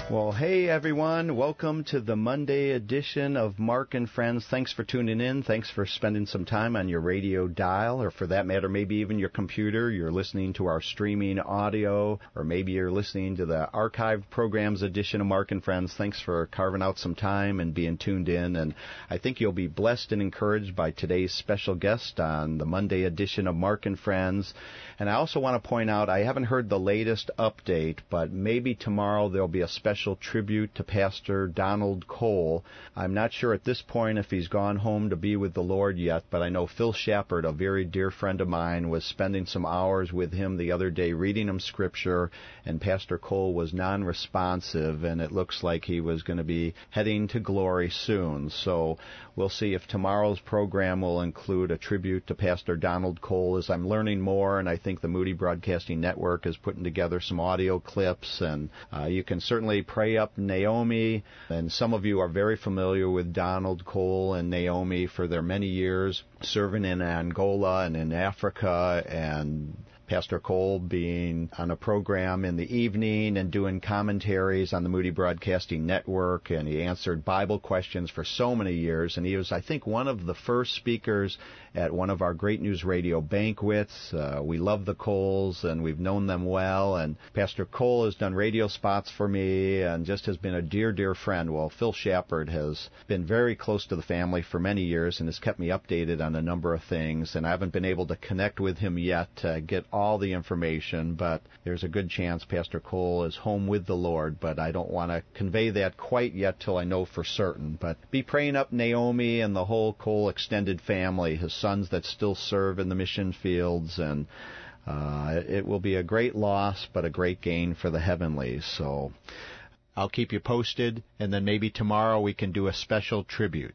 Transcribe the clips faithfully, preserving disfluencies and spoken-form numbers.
Well, hey everyone, welcome to the Monday edition of Mark and Friends. Thanks for tuning in. Thanks for spending some time on your radio dial, or for that matter, maybe even your computer. You're listening to our streaming audio, or maybe you're listening to the archived programs edition of Mark and Friends. Thanks for carving out some time and being tuned in. And I think you'll be blessed and encouraged by today's special guest on the Monday edition of Mark and Friends. And I also want to point out, I haven't heard the latest update, but maybe tomorrow there'll be a special tribute to Pastor Donald Cole. I'm not sure at this point if he's gone home to be with the Lord yet, but I know Phil Shepard, a very dear friend of mine, was spending some hours with him the other day reading him scripture, and Pastor Cole was non-responsive, and it looks like he was going to be heading to glory soon. So we'll see if tomorrow's program will include a tribute to Pastor Donald Cole. As I'm learning more, and I think the Moody Broadcasting Network is putting together some audio clips, and uh, you can certainly pray up Naomi, and some of you are very familiar with Donald Cole and Naomi for their many years serving in Angola and in Africa, and Pastor Cole being on a program in the evening and doing commentaries on the Moody Broadcasting Network, and he answered Bible questions for so many years, and he was, I think, one of the first speakers at one of our Great News Radio banquets. Uh, we love the Coles, and we've known them well, and Pastor Cole has done radio spots for me and just has been a dear, dear friend. Well, Phil Shepard has been very close to the family for many years and has kept me updated on a number of things, and I haven't been able to connect with him yet to get all the information, but there's a good chance Pastor Cole is home with the Lord, but I don't want to convey that quite yet till I know for certain. But be praying up Naomi and the whole Cole extended family, his sons that still serve in the mission fields, and uh, it will be a great loss, but a great gain for the heavenlies. So I'll keep you posted, and then maybe tomorrow we can do a special tribute.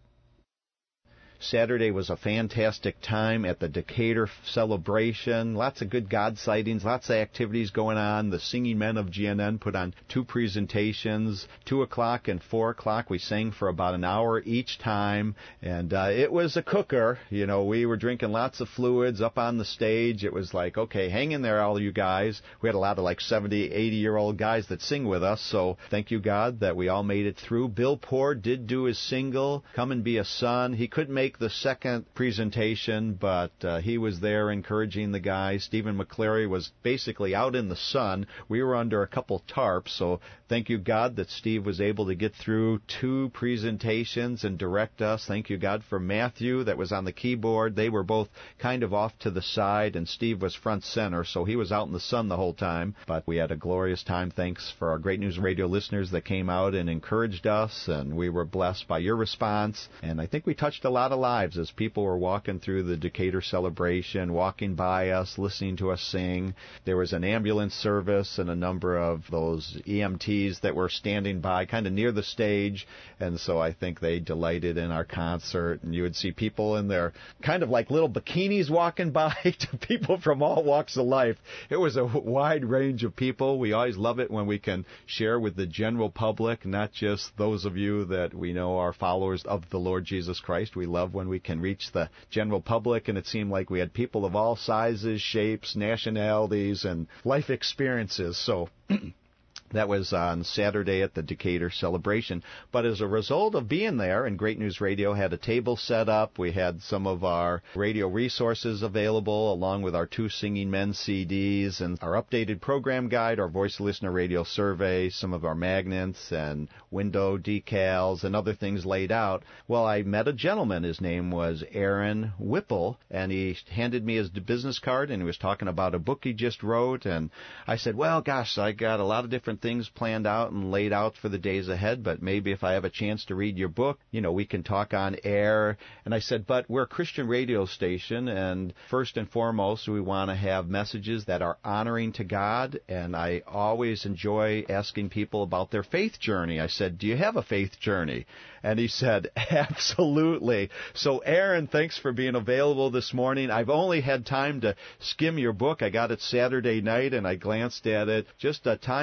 Saturday was a fantastic time at the Decatur celebration. Lots of good God sightings, lots of activities going on. The Singing Men of G N N put on two presentations, two o'clock and four o'clock. We sang for about an hour each time, and uh, it was a cooker. You know, we were drinking lots of fluids up on the stage. It was like, okay, hang in there, all you guys. We had a lot of like seventy, eighty-year-old guys that sing with us, so thank you, God, that we all made it through. Bill Poor did do his single, Come and Be a Son. He couldn't make the second presentation, but uh, he was there encouraging the guys. Stephen McCleary was basically out in the sun. We were under a couple tarps, so thank you, God, that Steve was able to get through two presentations and direct us. Thank you, God, for Matthew that was on the keyboard. They were both kind of off to the side, and Steve was front center, so he was out in the sun the whole time. But we had a glorious time. Thanks for our Great News Radio listeners that came out and encouraged us, and we were blessed by your response. And I think we touched a lot of lives as people were walking through the Decatur celebration, walking by us, listening to us sing. There was an ambulance service and a number of those E M Ts that were standing by kind of near the stage, and so I think they delighted in our concert. And you would see people in their kind of like little bikinis walking by to people from all walks of life. It was a wide range of people. We always love it when we can share with the general public, not just those of you that we know are followers of the Lord Jesus Christ. We love when we can reach the general public, and it seemed like we had people of all sizes, shapes, nationalities, and life experiences. So that was on Saturday at the Decatur celebration. But as a result of being there, and Great News Radio had a table set up, we had some of our radio resources available, along with our two Singing Men C Ds, and our updated program guide, our Voice Listener Radio survey, some of our magnets and window decals, and other things laid out. Well, I met a gentleman. His name was Aaron Whipple, and he handed me his business card, and he was talking about a book he just wrote. And I said, well, gosh, I got a lot of different things planned out and laid out for the days ahead, but maybe if I have a chance to read your book, you know, we can talk on air. And I said, but we're a Christian radio station, and first and foremost, we want to have messages that are honoring to God, and I always enjoy asking people about their faith journey. I said, do you have a faith journey? And he said, absolutely. So, Aaron, thanks for being available this morning. I've only had time to skim your book. I got it Saturday night, and I glanced at it just a time or two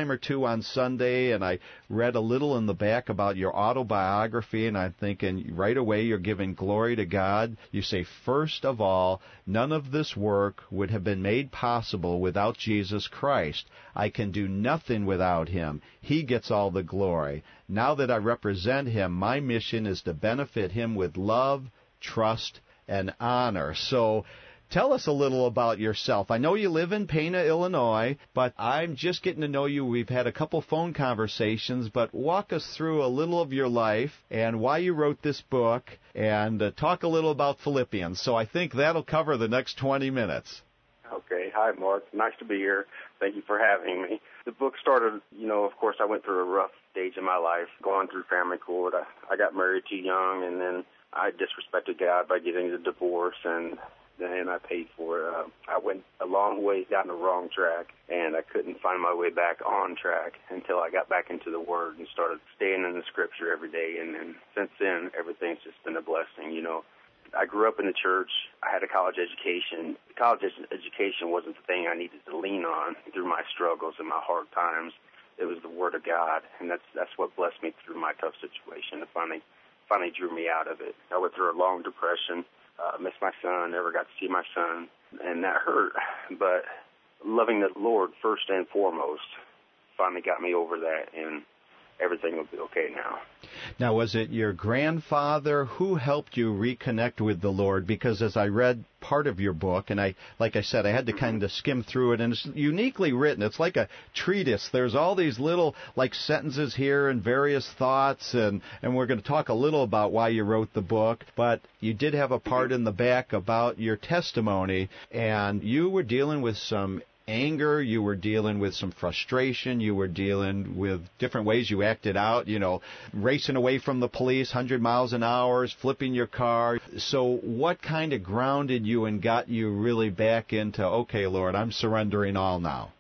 on Sunday, and I read a little in the back about your autobiography, and I'm thinking right away you're giving glory to God. You say, first of all, none of this work would have been made possible without Jesus Christ. I can do nothing without him. He gets all the glory. Now that I represent him, my mission is to benefit him with love, trust, and honor. So tell us a little about yourself. I know you live in Pana, Illinois, but I'm just getting to know you. We've had a couple phone conversations, but walk us through a little of your life and why you wrote this book, and uh, talk a little about Philippians. So I think that'll cover the next twenty minutes. Okay. Hi, Mark. Nice to be here. Thank you for having me. The book started, you know, of course, I went through a rough stage in my life, going through family court. I, I got married too young, and then I disrespected God by getting the divorce, and then I paid for it. Uh, I went a long way down the wrong track, and I couldn't find my way back on track until I got back into the Word and started staying in the Scripture every day. And then since then, everything's just been a blessing, you know. I grew up in the church. I had a college education. College education wasn't the thing I needed to lean on through my struggles and my hard times. It was the Word of God, and that's that's what blessed me through my tough situation. It finally, finally drew me out of it. I went through a long depression. Uh, missed my son, never got to see my son, and that hurt. But loving the Lord first and foremost finally got me over that, and everything will be okay now. Now, was it your grandfather who helped you reconnect with the Lord? Because as I read part of your book, and I, like I said, I had to kind of skim through it, and it's uniquely written. It's like a treatise. There's all these little, like, sentences here and various thoughts, and, and we're going to talk a little about why you wrote the book. But you did have a part in the back about your testimony, and you were dealing with some anger, you were dealing with some frustration, you were dealing with different ways you acted out, you know, racing away from the police, one hundred miles an hour, flipping your car. So what kind of grounded you and got you really back into, okay, Lord, I'm surrendering all now?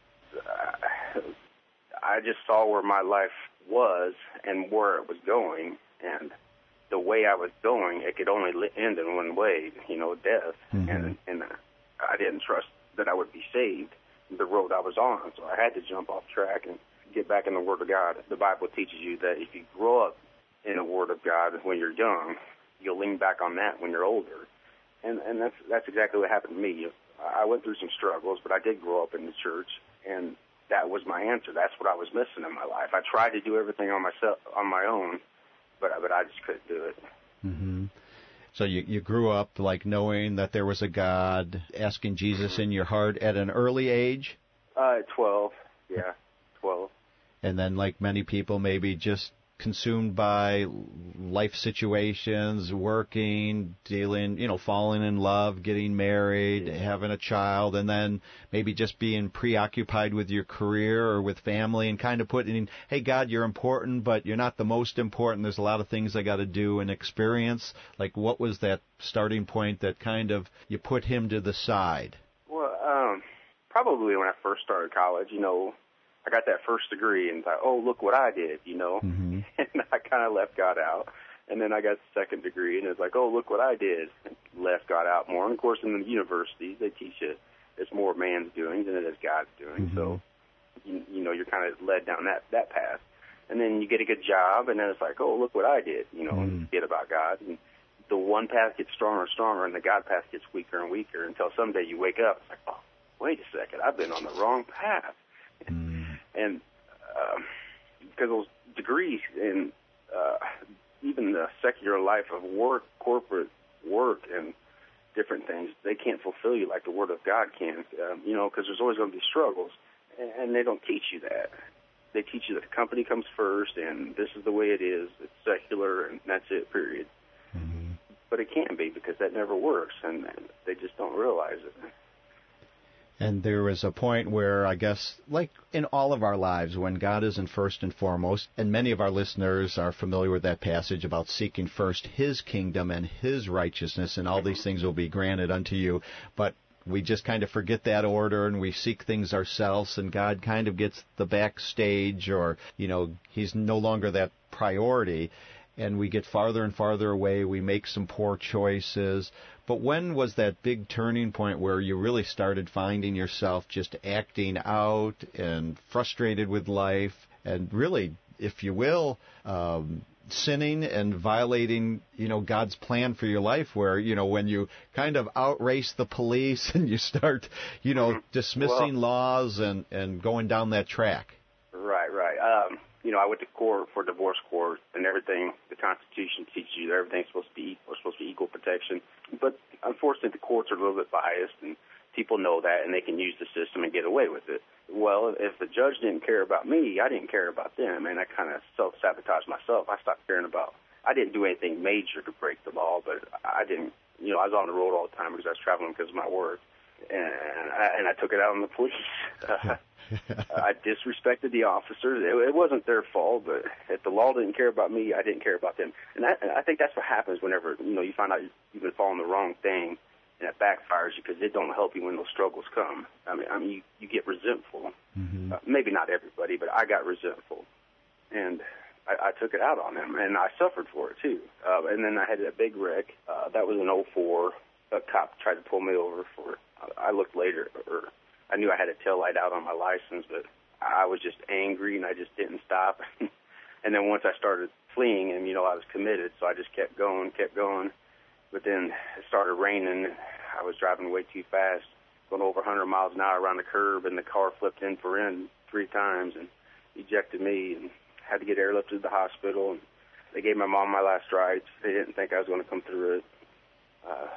Uh, I just saw where my life was and where it was going, and the way I was going, it could only end in one way, you know, death. Mm-hmm. And, and I didn't trust that I would be saved, the road I was on. So I had to jump off track and get back in the Word of God. The Bible teaches you that if you grow up in the Word of God when you're young, you'll lean back on that when you're older. And and that's that's exactly what happened to me. I went through some struggles, but I did grow up in the church, and that was my answer. That's what I was missing in my life. I tried to do everything on myself, on my own, but, but I just couldn't do it. Mm-hmm. So you, you grew up like knowing that there was a God, asking Jesus in your heart at an early age? Uh, twelve, yeah, twelve. And then like many people, maybe just consumed by life situations, working, dealing, you know, falling in love, getting married, having a child, and then maybe just being preoccupied with your career or with family and kind of putting, hey, God, you're important, but you're not the most important. There's a lot of things I got to do and experience. Like, what was that starting point that kind of you put him to the side? Well, um, probably when I first started college, you know, I got that first degree and thought, oh, look what I did, you know. Mm-hmm. And I kind of left God out. And then I got the second degree, and it's like, oh, look what I did. And left God out more. And, of course, in the universities, they teach you it's more man's doing than it is God's doing. Mm-hmm. So, you, you know, you're kind of led down that, that path. And then you get a good job, and then it's like, oh, look what I did, you know, mm-hmm. and forget about God. And the one path gets stronger and stronger, and the God path gets weaker and weaker until someday you wake up. It's like, oh, wait a second, I've been on the wrong path. Mm-hmm. And uh, because those degrees and uh, even the secular life of work, corporate work and different things, they can't fulfill you like the Word of God can, um, you know, because there's always going to be struggles. And, and they don't teach you that. They teach you that the company comes first and this is the way it is. It's secular and that's it, period. Mm-hmm. But it can't be because that never works, and they just don't realize it. And there was a point where, I guess, like in all of our lives, when God isn't first and foremost, and many of our listeners are familiar with that passage about seeking first His kingdom and His righteousness, and all these things will be granted unto you. But we just kind of forget that order, and we seek things ourselves, and God kind of gets the backstage, or, you know, He's no longer that priority. And we get farther and farther away. We make some poor choices. But when was that big turning point where you really started finding yourself just acting out and frustrated with life and really, if you will, um, sinning and violating, you know, God's plan for your life, where, you know, when you kind of outrace the police and you start, you know, mm-hmm. dismissing well, laws and, and going down that track? Right, right. Um, you know, I went to court for divorce court and everything. The Constitution teaches you that everything's supposed to be equal, supposed to be equal protection. But unfortunately, the courts are a little bit biased, and people know that, and they can use the system and get away with it. Well, if the judge didn't care about me, I didn't care about them, and I kind of self-sabotaged myself. I stopped caring about, I didn't do anything major to break the law, but I didn't, you know, I was on the road all the time because I was traveling because of my work, and I, and I took it out on the police. Uh, I disrespected the officers. It, it wasn't their fault, but if the law didn't care about me, I didn't care about them. And that, I think that's what happens whenever, you know, you find out you've been following the wrong thing, and it backfires you because it don't help you when those struggles come. I mean, I mean, you, you get resentful. Mm-hmm. Uh, maybe not everybody, but I got resentful, and I, I took it out on them, and I suffered for it too. Uh, and then I had that big wreck. Uh, that was in oh four. A cop tried to pull me over for. Uh, I looked later, or I knew I had a tail light out on my license, but I was just angry, and I just didn't stop. And then once I started fleeing, and you know, I was committed, so I just kept going, kept going. But then it started raining. I was driving way too fast, going over one hundred miles an hour around the curb, and the car flipped in for end three times and ejected me, and had to get airlifted to the hospital. And they gave my mom my last rites. They didn't think I was going to come through it. Uh,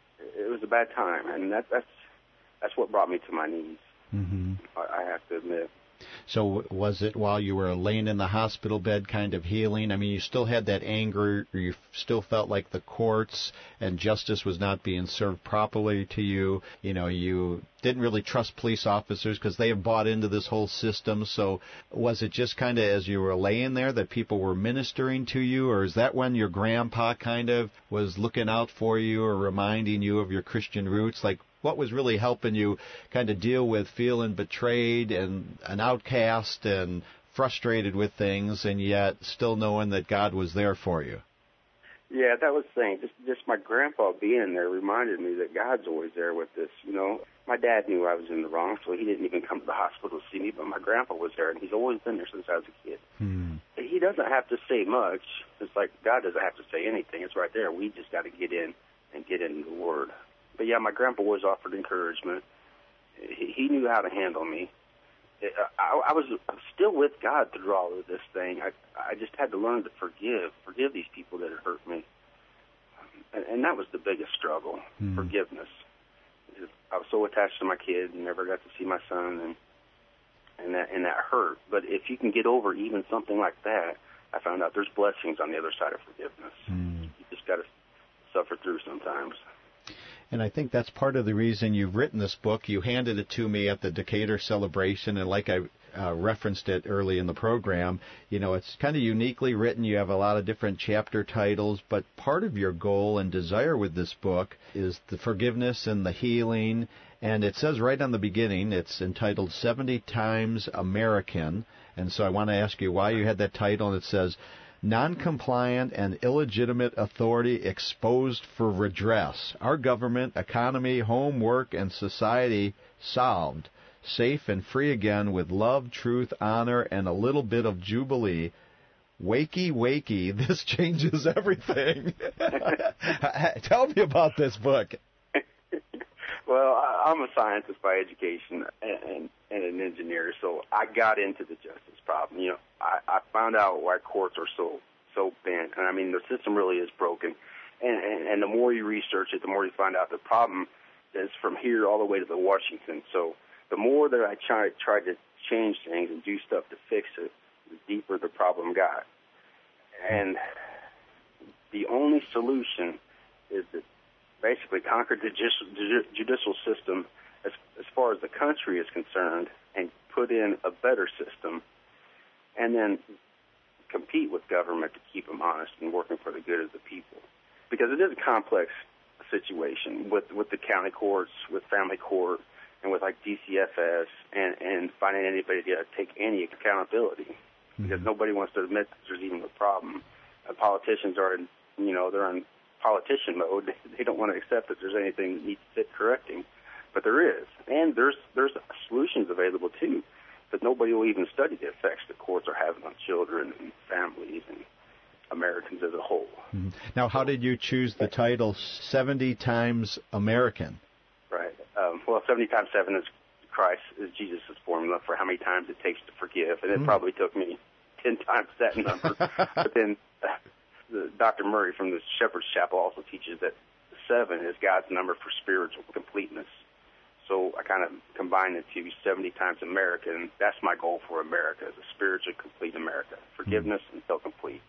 it was a bad time, and that, that's that's what brought me to my knees. Mm-hmm. I, I have to admit. So was it while you were laying in the hospital bed kind of healing? I mean, you still had that anger, or you still felt like the courts and justice was not being served properly to you. You know, you didn't really trust police officers because they have bought into this whole system. So was it just kind of as you were laying there that people were ministering to you, or is that when your grandpa kind of was looking out for you or reminding you of your Christian roots? Like, what was really helping you kind of deal with feeling betrayed and an outcast and frustrated with things, and yet still knowing that God was there for you? Yeah, that was the thing. Just, just my grandpa being there reminded me that God's always there with this. You know, my dad knew I was in the wrong, so he didn't even come to the hospital to see me, but my grandpa was there, and he's always been there since I was a kid. Hmm. He doesn't have to say much. It's like God doesn't have to say anything. It's right there. We just got to get in and get into the Word. But, yeah, my grandpa always offered encouragement. He, he knew how to handle me. I, I was still with God through all of this thing. I, I just had to learn to forgive, forgive these people that had hurt me. And, and that was the biggest struggle, mm. forgiveness. I was so attached to my kid and never got to see my son, and and that, and that hurt. But if you can get over even something like that, I found out there's blessings on the other side of forgiveness. Mm. You just got to suffer through sometimes. And I think that's part of the reason you've written this book. You handed it to me at the Decatur celebration, and like I uh, referenced it early in the program, you know, it's kind of uniquely written. You have a lot of different chapter titles, but part of your goal and desire with this book is the forgiveness and the healing. And it says right on the beginning, it's entitled seventy times American. And so I want to ask you why you had that title, and it says, Non-compliant and illegitimate authority exposed for redress. Our government, economy, home, work, and society solved. Safe and free again with love, truth, honor, and a little bit of jubilee. Wakey, wakey, this changes everything. Tell me about this book. Well, I'm a scientist by education and, and an engineer, so I got into the justice problem. You know, I, I found out why courts are so so bent, and I mean the system really is broken. And, and, and the more you research it, the more you find out the problem is from here all the way to the Washington. So the more that I tried tried to change things and do stuff to fix it, the deeper the problem got. And the only solution is that basically conquer the judicial system as, as far as the country is concerned and put in a better system, and then compete with government to keep them honest and working for the good of the people. Because it is a complex situation with, with the county courts, with family court, and with like D C F S, and, and finding anybody to take any accountability. Mm-hmm. Because nobody wants to admit that there's even a problem. Uh, politicians are, you know, they're on politician mode. They don't want to accept that there's anything that needs fit correcting, but there is, and there's there's solutions available too, but nobody will even study the effects the courts are having on children and families and Americans as a whole. Mm-hmm. Now, how did you choose the title seventy times American? Right. Um, well, seventy times seven is Christ, is Jesus' formula for how many times it takes to forgive, and it mm. probably took me ten times that number. But then uh, the, Doctor Murray from the Shepherd's Chapel also teaches that seven is God's number for spiritual completeness. So I kind of combine the two, seventy times American. That's my goal for America, is a spiritually complete America. Forgiveness mm. until complete.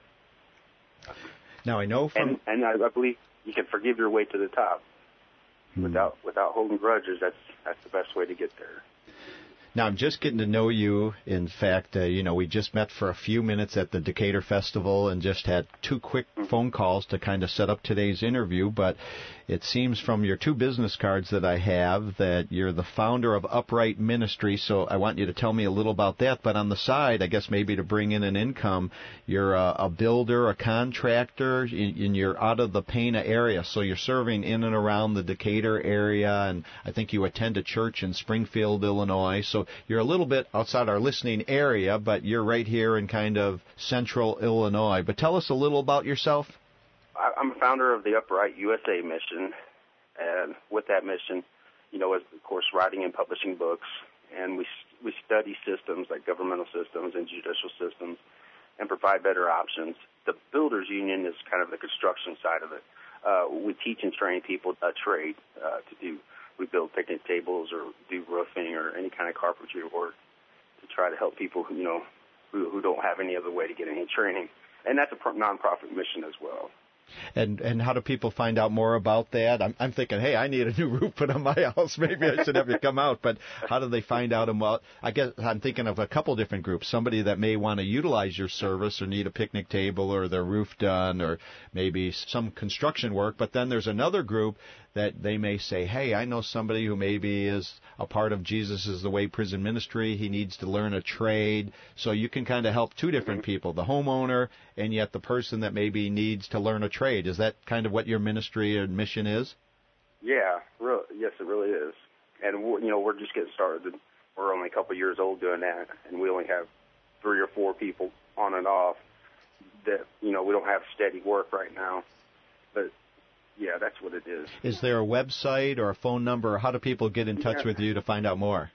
Now I know from... And, and I, I believe you can forgive your way to the top. Hmm. Without without holding grudges, that's that's the best way to get there. Now, I'm just getting to know you. In fact, uh, you know, we just met for a few minutes at the Decatur Festival and just had two quick mm-hmm. phone calls to kind of set up today's interview. But it seems from your two business cards that I have that you're the founder of Upright Ministry. So I want you to tell me a little about that. But on the side, I guess maybe to bring in an income, you're a, a builder, a contractor, and, and you're out of the Pana area. So you're serving in and around the Decatur area. And I think you attend a church in Springfield, Illinois. So you're a little bit outside our listening area, but you're right here in kind of central Illinois. But tell us a little about yourself. I'm a founder of the Upright U S A mission, and with that mission, you know, is of course writing and publishing books, and we we study systems like governmental systems and judicial systems, and provide better options. The Builders Union is kind of the construction side of it. Uh, we teach and train people a trade uh, to do. We build picnic tables or do roofing or any kind of carpentry work to try to help people who, you know, who, who don't have any other way to get any training. And that's a nonprofit mission as well. And and how do people find out more about that? I'm, I'm thinking, hey, I need a new roof put on my house. Maybe I should have you come out. But how do they find out about? I guess I'm thinking of a couple different groups. Somebody that may want to utilize your service or need a picnic table or their roof done or maybe some construction work. But then there's another group that they may say, hey, I know somebody who maybe is a part of Jesus is the Way prison ministry. He needs to learn a trade. So you can kind of help two different people, the homeowner and yet the person that maybe needs to learn a trade. Is that kind of what your ministry and mission is? Yeah, real, yes, it really is. And, we're, you know, we're just getting started. We're only a couple of years old doing that, and we only have three or four people on and off that, you know, we don't have steady work right now. But yeah, that's what it is. Is there a website or a phone number, or how do people get in touch yeah. with you to find out more?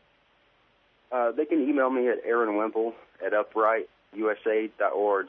Uh, they can email me at Aaron Wemple at upright u s a dot org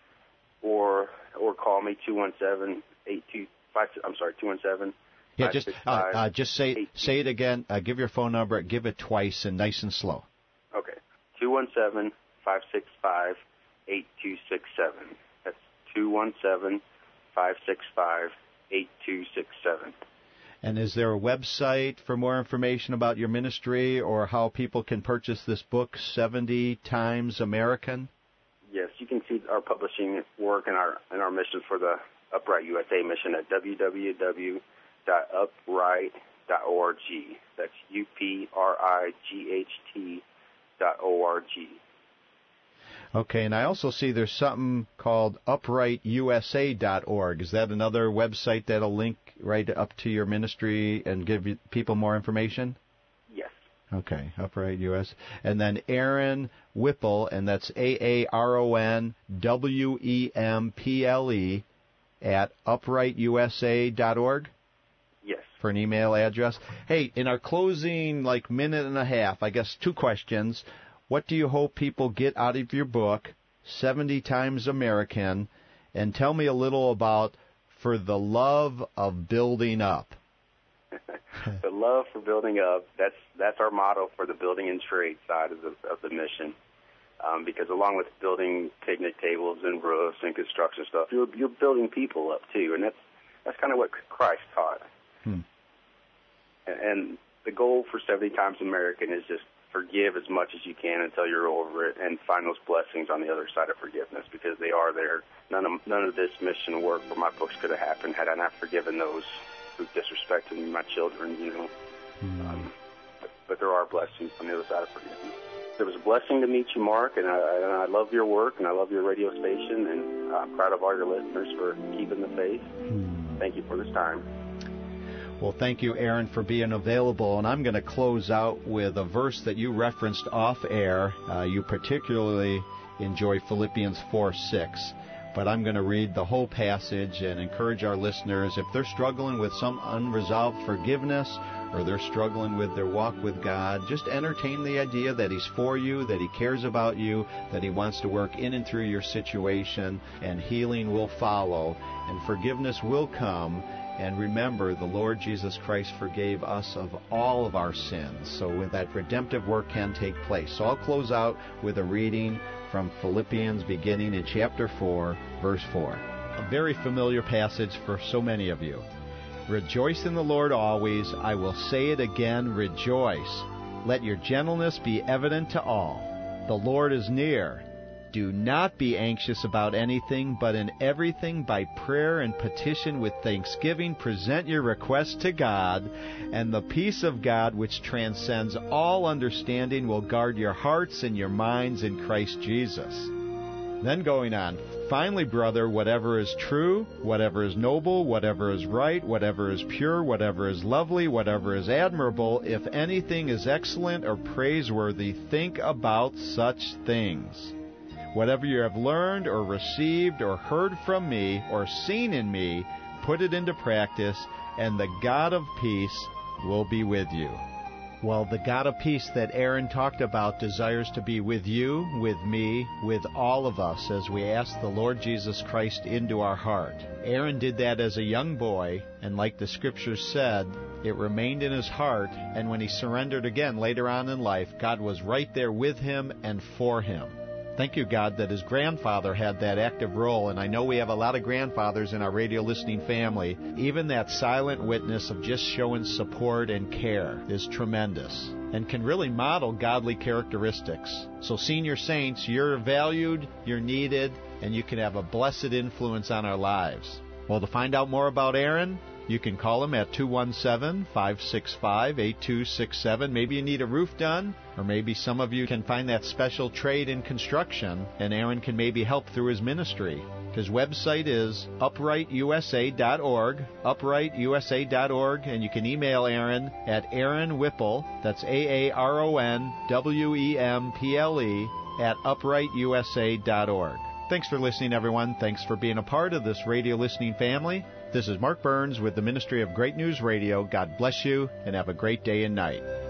or or call me two one seven, eight two five. I'm sorry, two one seven. Yeah, just uh, uh, just say say it again. Uh, give your phone number. Give it twice and nice and slow. Okay, two one seven, five six five, eight two six seven. That's two one seven, five six five. eight two six seven. And is there a website for more information about your ministry or how people can purchase this book, seventy times American? Yes, you can see our publishing work and our and our mission for the Upright U S A mission at w w w dot upright dot org. That's U P R I G H T dot O R G. Okay, and I also see there's something called upright u s a dot org. Is that another website that'll link right up to your ministry and give you, people more information? Yes. Okay, Upright U S. And then Aaron Whipple, and that's A A R O N W E M P L E at upright u s a dot org? Yes. For an email address. Hey, in our closing, like, minute and a half, I guess two questions. What do you hope people get out of your book, seventy times American? And tell me a little about For the Love of Building Up. The love for building up, that's that's our motto for the building and trade side of the, of the mission. Um, because along with building picnic tables and roofs and construction stuff, you're, you're building people up too. And that's, that's kind of what Christ taught. Hmm. And, and the goal for seventy times American is just forgive as much as you can until you're over it, and find those blessings on the other side of forgiveness, because they are there. None of none of this mission work for my books could have happened had I not forgiven those who disrespected my children, you know. Mm. Um, but, but there are blessings on the other side of forgiveness. It was a blessing to meet you, Mark, and I, and I love your work, and I love your radio station, and I'm proud of all your listeners for keeping the faith. Mm. thank you for this time. Well, thank you, Aaron, for being available. And I'm going to close out with a verse that you referenced off air. Uh, you particularly enjoy Philippians four six. But I'm going to read the whole passage and encourage our listeners, if they're struggling with some unresolved forgiveness or they're struggling with their walk with God, just entertain the idea that He's for you, that He cares about you, that He wants to work in and through your situation, and healing will follow, and forgiveness will come. And remember, the Lord Jesus Christ forgave us of all of our sins, so that redemptive work can take place. So I'll close out with a reading from Philippians beginning in chapter four, verse four. A very familiar passage for so many of you. Rejoice in the Lord always. I will say it again, rejoice. Let your gentleness be evident to all. The Lord is near. Do not be anxious about anything, but in everything by prayer and petition with thanksgiving present your requests to God, and the peace of God, which transcends all understanding, will guard your hearts and your minds in Christ Jesus. Then going on, finally, brother, whatever is true, whatever is noble, whatever is right, whatever is pure, whatever is lovely, whatever is admirable, if anything is excellent or praiseworthy, think about such things. Whatever you have learned or received or heard from me or seen in me, put it into practice, and the God of peace will be with you. Well, the God of peace that Aaron talked about desires to be with you, with me, with all of us as we ask the Lord Jesus Christ into our heart. Aaron did that as a young boy, and like the Scriptures said, it remained in his heart, and when he surrendered again later on in life, God was right there with him and for him. Thank you, God, that his grandfather had that active role, and I know we have a lot of grandfathers in our radio listening family. Even that silent witness of just showing support and care is tremendous and can really model godly characteristics. So, senior saints, you're valued, you're needed, and you can have a blessed influence on our lives. Well, to find out more about Aaron, you can call him at two one seven, five six five, eight two six seven. Maybe you need a roof done, or maybe some of you can find that special trade in construction, and Aaron can maybe help through his ministry. His website is upright u s a dot org, upright u s a dot org, and you can email Aaron at Aaron Whipple, that's A A R O N W E M P L E, at upright u s a dot org. Thanks for listening, everyone. Thanks for being a part of this radio listening family. This is Mark Burns with the Ministry of Great News Radio. God bless you, and have a great day and night.